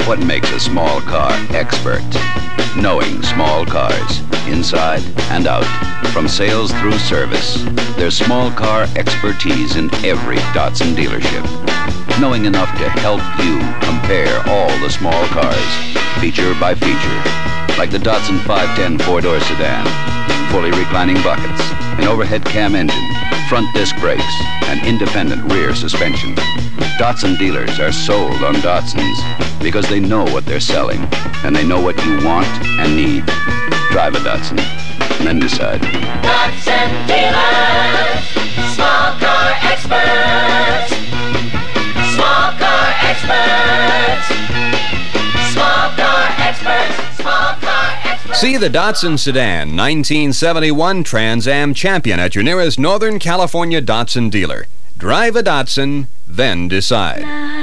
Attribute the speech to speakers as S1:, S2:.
S1: What makes a small car expert? Knowing small cars, inside and out, from sales through service. There's small car expertise in every Datsun dealership. Knowing enough to help you compare all the small cars, feature by feature. Like the Datsun 510 four-door sedan, fully reclining buckets, an overhead cam engine, front disc brakes, and independent rear suspension. Datsun dealers are sold on Datsuns because they know what they're selling, and they know what you want and need. Drive a Datsun, and then decide.
S2: Datsun dealers, small car experts. Small car experts. Small car experts. Small car experts.
S3: See the Datsun Sedan 1971 Trans Am Champion at your nearest Northern California Datsun dealer. Drive a Datsun, then decide.